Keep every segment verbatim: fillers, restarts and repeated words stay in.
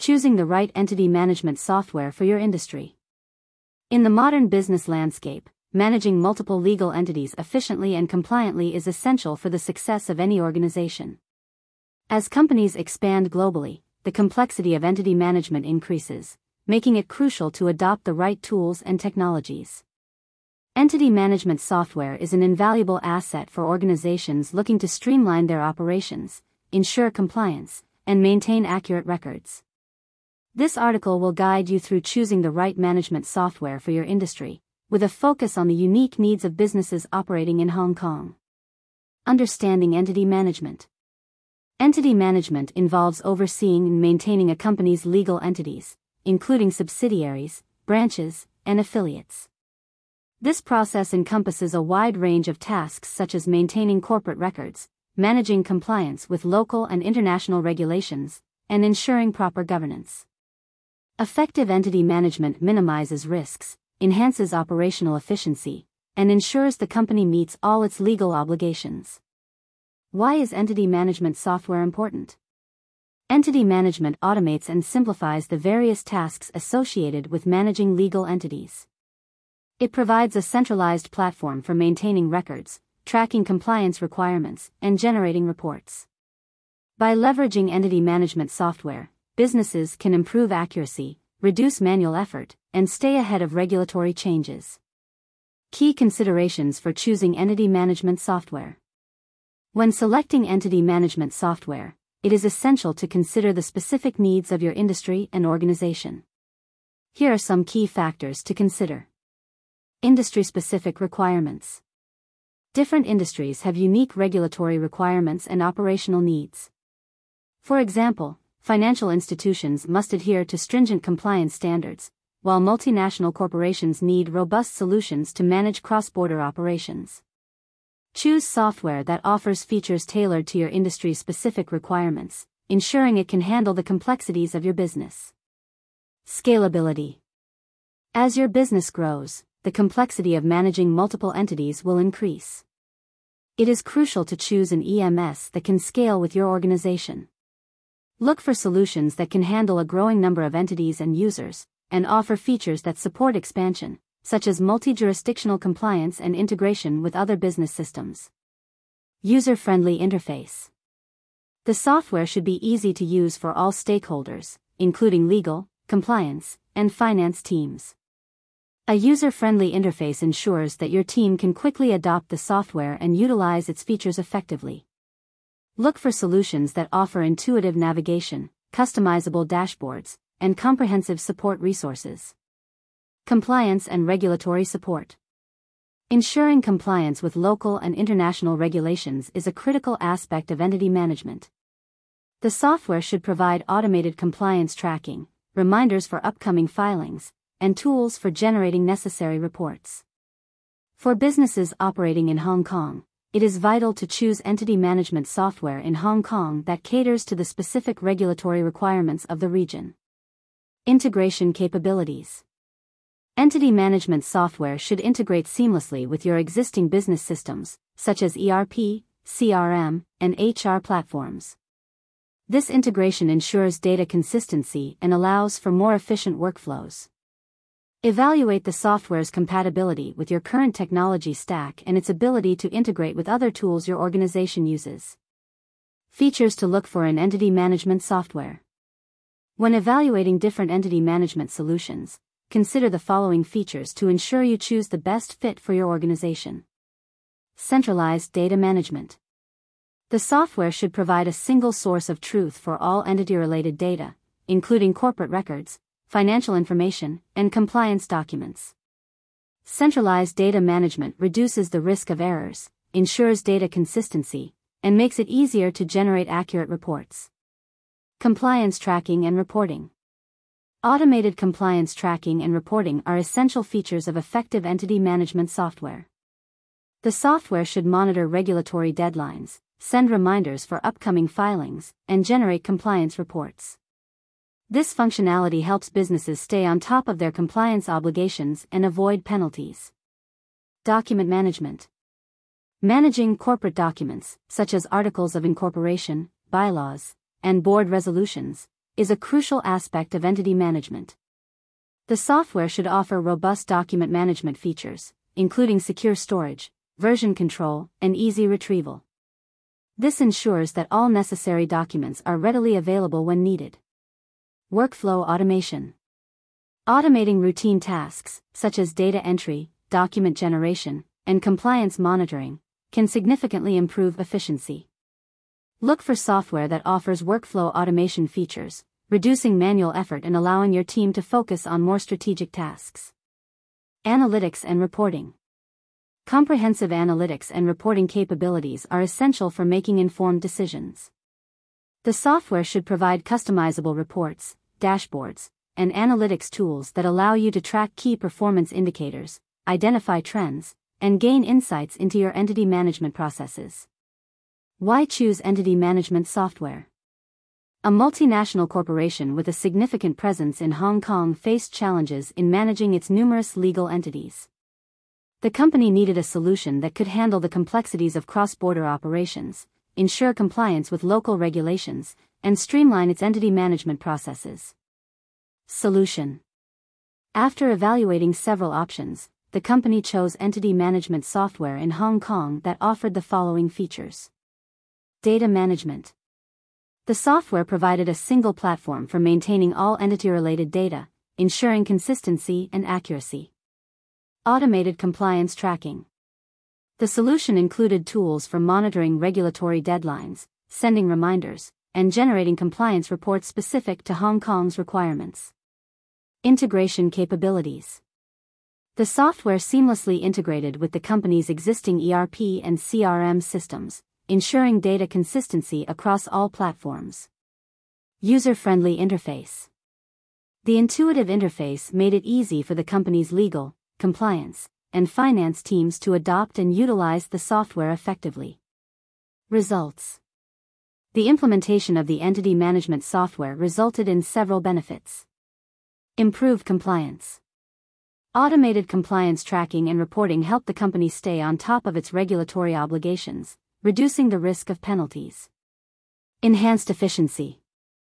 choosing the right entity management software for your industry. In the modern business landscape, managing multiple legal entities efficiently and compliantly is essential for the success of any organization. As companies expand globally, the complexity of entity management increases, making it crucial to adopt the right tools and technologies. Entity management software is an invaluable asset for organizations looking to streamline their operations, ensure compliance, and maintain accurate records. This article will guide you through choosing the right management software for your industry, with a focus on the unique needs of businesses operating in Hong Kong. Understanding entity management. Entity management involves overseeing and maintaining a company's legal entities, including subsidiaries, branches, and affiliates. This process encompasses a wide range of tasks such as maintaining corporate records, managing compliance with local and international regulations, and ensuring proper governance. Effective entity management minimizes risks, enhances operational efficiency, and ensures the company meets all its legal obligations. Why is entity management software important? Entity management automates and simplifies the various tasks associated with managing legal entities. It provides a centralized platform for maintaining records, tracking compliance requirements, and generating reports. By leveraging entity management software, businesses can improve accuracy, reduce manual effort, and stay ahead of regulatory changes. Key considerations for choosing entity management software. When selecting entity management software, it is essential to consider the specific needs of your industry and organization. Here are some key factors to consider. Industry-specific requirements. Different industries have unique regulatory requirements and operational needs. For example, financial institutions must adhere to stringent compliance standards, while multinational corporations need robust solutions to manage cross-border operations. Choose software that offers features tailored to your industry's specific requirements, ensuring it can handle the complexities of your business. Scalability. As your business grows, the complexity of managing multiple entities will increase. It is crucial to choose an E M S that can scale with your organization. Look for solutions that can handle a growing number of entities and users, and offer features that support expansion, such as multi-jurisdictional compliance and integration with other business systems. User-friendly interface. The software should be easy to use for all stakeholders, including legal, compliance, and finance teams. A user-friendly interface ensures that your team can quickly adopt the software and utilize its features effectively. Look for solutions that offer intuitive navigation, customizable dashboards, and comprehensive support resources. Compliance and regulatory support. Ensuring compliance with local and international regulations is a critical aspect of entity management. The software should provide automated compliance tracking, reminders for upcoming filings, and tools for generating necessary reports. For businesses operating in Hong Kong, it is vital to choose entity management software in Hong Kong that caters to the specific regulatory requirements of the region. Integration capabilities. Entity management software should integrate seamlessly with your existing business systems, such as E R P, C R M, and H R platforms. This integration ensures data consistency and allows for more efficient workflows. Evaluate the software's compatibility with your current technology stack and its ability to integrate with other tools your organization uses. Features to look for in entity management software. When evaluating different entity management solutions, consider the following features to ensure you choose the best fit for your organization. Centralized data management. The software should provide a single source of truth for all entity-related data, including corporate records, financial information, and compliance documents. Centralized data management reduces the risk of errors, ensures data consistency, and makes it easier to generate accurate reports. Compliance tracking and reporting. Automated compliance tracking and reporting are essential features of effective entity management software. The software should monitor regulatory deadlines, send reminders for upcoming filings, and generate compliance reports. This functionality helps businesses stay on top of their compliance obligations and avoid penalties. Document management. Managing corporate documents, such as articles of incorporation, bylaws, and board resolutions, is a crucial aspect of entity management. The software should offer robust document management features, including secure storage, version control, and easy retrieval. This ensures that all necessary documents are readily available when needed. Workflow automation. Automating routine tasks, such as data entry, document generation, and compliance monitoring, can significantly improve efficiency. Look for software that offers workflow automation features, reducing manual effort and allowing your team to focus on more strategic tasks. Analytics and reporting. Comprehensive analytics and reporting capabilities are essential for making informed decisions. The software should provide customizable reports, dashboards, and analytics tools that allow you to track key performance indicators, identify trends, and gain insights into your entity management processes. Why choose entity management software? A multinational corporation with a significant presence in Hong Kong faced challenges in managing its numerous legal entities. The company needed a solution that could handle the complexities of cross-border operations, ensure compliance with local regulations, and streamline its entity management processes. Solution. After evaluating several options, the company chose entity management software in Hong Kong that offered the following features. Data management. The software provided a single platform for maintaining all entity-related data, ensuring consistency and accuracy. Automated compliance tracking. The solution included tools for monitoring regulatory deadlines, sending reminders, and generating compliance reports specific to Hong Kong's requirements. Integration capabilities. The software seamlessly integrated with the company's existing E R P and C R M systems, ensuring data consistency across all platforms. User-friendly interface. The intuitive interface made it easy for the company's legal, compliance, and finance teams to adopt and utilize the software effectively. Results. The implementation of the entity management software resulted in several benefits. Improved compliance. Automated compliance tracking and reporting helped the company stay on top of its regulatory obligations, reducing the risk of penalties. Enhanced efficiency.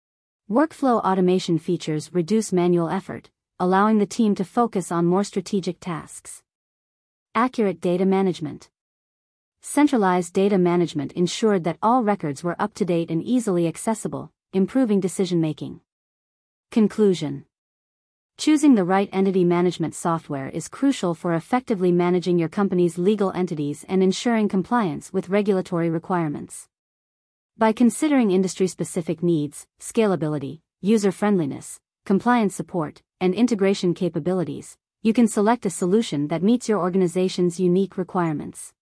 Workflow automation features reduce manual effort, allowing the team to focus on more strategic tasks. Accurate data management. Centralized data management ensured that all records were up to date and easily accessible, improving decision-making. Conclusion. Choosing the right entity management software is crucial for effectively managing your company's legal entities and ensuring compliance with regulatory requirements. By considering industry-specific needs, scalability, user-friendliness, compliance support, and integration capabilities, you can select a solution that meets your organization's unique requirements.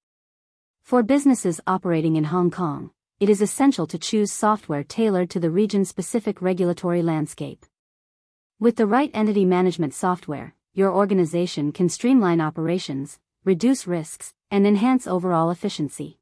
For businesses operating in Hong Kong, it is essential to choose software tailored to the region's specific regulatory landscape. With the right entity management software, your organization can streamline operations, reduce risks, and enhance overall efficiency.